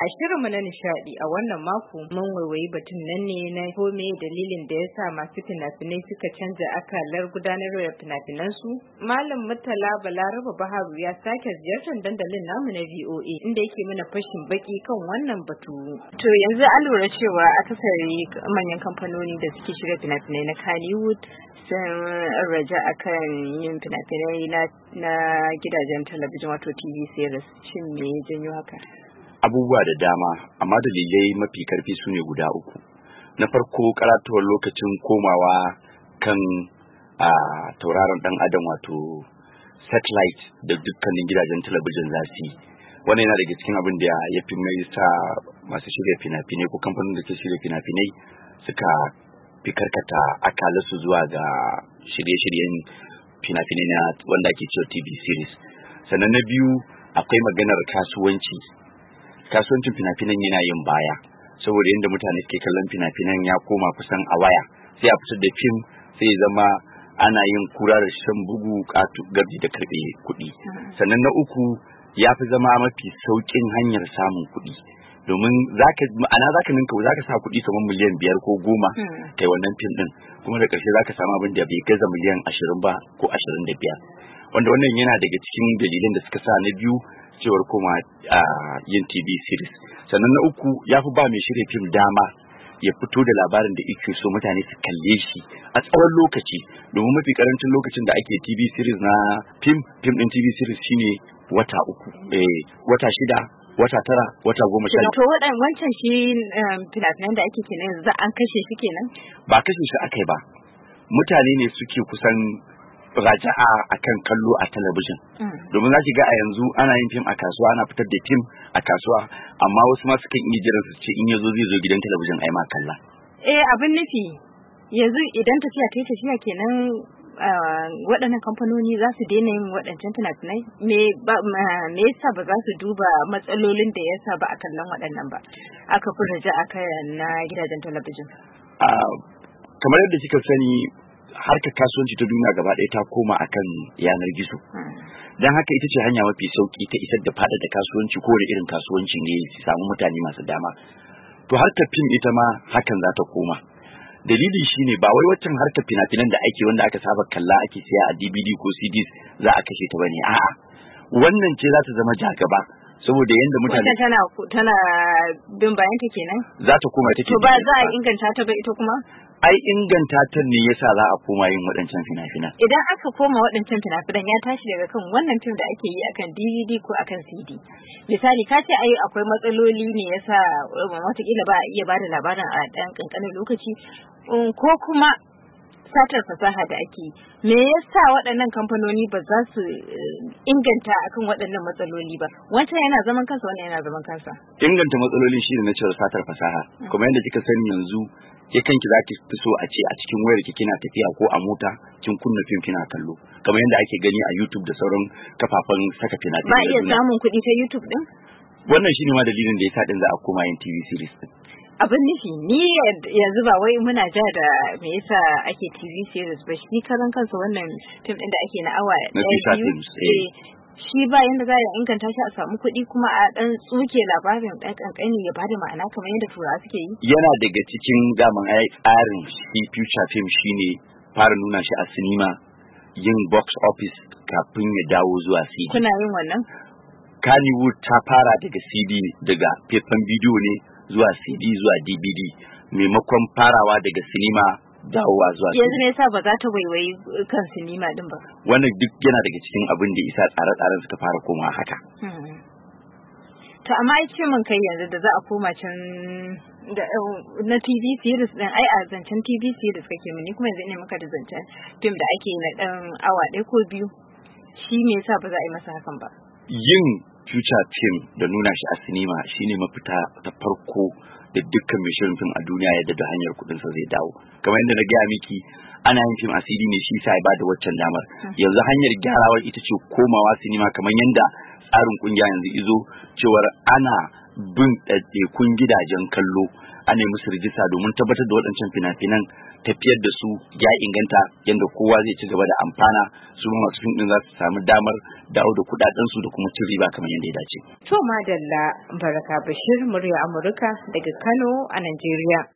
A shirinmu na nishadi a wannan mako mun waiwayi batun nan ne na ko me dalilin da ya sa masu fina-finai suka canza akalar gudanar da fina-finansu. Malam Murtala Balaraba Baharu ya sake ziyartar dandalin namu na VOA inda yake mana fashin baki kan wannan batu. To yanzu an lura cewa akasari manyan kamfanoni da suke shirya fina-finai na Kannywood sun raja akan yin fina-finai na gidajen talabijin wato TV series. Shin me ya janyo haka? Abubuwa da dama, amma dalilai mafi karfi su ne guda uku. Na farko, karatuwar lokacin komawa kan tauraron dan adam wato satellite da dukkanin gidajen talabijin za su yi. Wannan yana daga cikin abin da ya fi mai sa masu shirya fina-finai ko kamfanin da ke shirya fina-finai suka fi karkata akalarsu zuwa ga shirye-shiryen fina-finai na wanda ake cewa TV series. Sannan na biyu, akwai maganar kasuwancin fina-finan yana yin baya saboda yadda mutane suke kallon fina-finan ya koma kusan a waya, sai a fitar da fim sai ya zama ana yin kura da shan bugu gabi da karbe kuɗi. Sannan na uku, ya fi zama mafi sauƙin hanyar samun kuɗi domin zaka sa kuɗi kamar miliyan 5 ko 10 kai wannan fim din, kuma da ƙarshe zaka samu abin da bai gaza miliyan 20 ba ko 25, wanda wannan yana daga cikin dalilan da suka sa na biyu cewar koma yin TV series. Sannan na uku, ya fi ba mai shirya fim dama ya fito da labarin da yake so mutane su kalle shi a tsawon lokaci, domin mafi karancin lokacin da ake TV series na fim din TV series shine wata 3, wata 6, wata 9, wata 10. To wancan shi fina-finan da ake kenan yanzu an kashe shi kenan? Ba kashe shi akai ba, mutane ne suke kusan raja'a akan kallo a talabijin, domin za ki ga a yanzu ana yin fim a kasuwa, ana fitar da fim a kasuwa, amma wasu ma sukan iya jiran su ce in yazo zai zo gidan talabijin ai ma kalla. Abin nufi yanzu idan tafiya ta yi tafiya kenan waɗannan kamfanoni za su daina yin waɗancan fina-finai? Me yasa ba za su duba matsalolin da yasa ba a kallon waɗannan ba, aka fi raja'a kan na gidajen talabijin? Kamar yadda kika sani, harkar kasuwanci ta duniya gaba ɗaya ta koma akan yanar gizo, don haka ita ce hanya mafi sauki ta isar da fada da kasuwanci ko da irin kasuwanci ne su samu mutane masu dama. To harkar fim ita ma hakan za ta koma. Dalili shine ba wai waccan harkar fina-finan da ake wanda aka saba kalla ake siya a DVD ko CDs za a kashe ta bane, a'a wannan ce za ta zama jagaba saboda yanda mutane tana bin bayan ta kenan za ta koma take. To ba za a inganta ta ba ita kuma? Ai inganta ta ne yasa za a koma yin waɗancan fina-finan. Idan aka koma waɗancan fina-finan ya tashi daga kan wannan fim da ake yi akan DVD ko akan CD. Misali ka ce ai akwai matsaloli ne yasa watakila ba a iya bada labarin a ɗan ƙanƙanin lokaci, ko kuma satar fasaha da ake. Me yasa waɗannan kamfanoni ba za su inganta akan waɗannan matsaloli ba? Wancan yana zaman kansa, wannan yana zaman kansa. Inganta matsaloli shi ne na cewa satar fasaha. Kuma yadda kika sani yanzu, ke kanki za ki fi so a ce a cikin wayar ki kina tafiya ko a mota kin kunna fim kina kallo, kamar yadda ake gani a YouTube da sauran kafafen saka fina-finai. Ba iya samun kuɗi ta YouTube din? Wannan shine ma dalilin da yasa din za a koma yin TV series din. Abin nufi ni yanzu ba wai muna ja da me yasa ake TV series ba, shi karan kansa wannan fim din da ake na awa 1-2 shi ba yanda za a inganta shi a samu kuɗi kuma a ɗan tsuke labarin ɗan ƙanƙani ya bada ma'ana kamar yadda turawa suke yi. Yana daga cikin daman tsarin shi future film shine fara nuna shi a sinima, yin box office kafin ya dawo zuwa CD. Kuna yin wannan? Kannywood ta fara daga CD, daga faifan bidiyo ne zuwa CD zuwa DVD, maimakon farawa daga sinima dawowa zuwa CD. Yanzu ne yasa ba za ta waiwayi kan sinima din ba? Wannan duk yana daga cikin abin da isa tsare-tsaren suka fara komawa haka. To amma ai ce mun kai yanzu da za a koma can da na TV series din, ai a zancen TV series kake mini kuma yanzu ne muka da zancen film da ake na dan awa 1 ko 2, shi me yasa ba za a yi masa hakan ba? Yin future film da nuna shi a sinima shine mafita ta farko da dukkan mai shirin fim a duniya yadda da hanyar kudin sa zai dawo. Kamar yadda na gaya miki, ana yin fim a CD ne, shi sai ba da waccan damar. Yanzu hanyar gyarawar ita ce komawa sinima, kamar yadda tsarin kungiya yanzu izo cewar ana bin ɗaiɗaikun gidajen kallo ana yi musu rijista domin tabbatar da waɗancan fina-finan tafiyar da su ya inganta yadda kowa zai ci gaba da amfana, su masu fim ɗin za su samu damar dawo da kuɗaɗensu da kuma cin riba kamar yadda ya dace. To madalla, Baraka Bashir, murya Amurka daga Kano a Najeriya.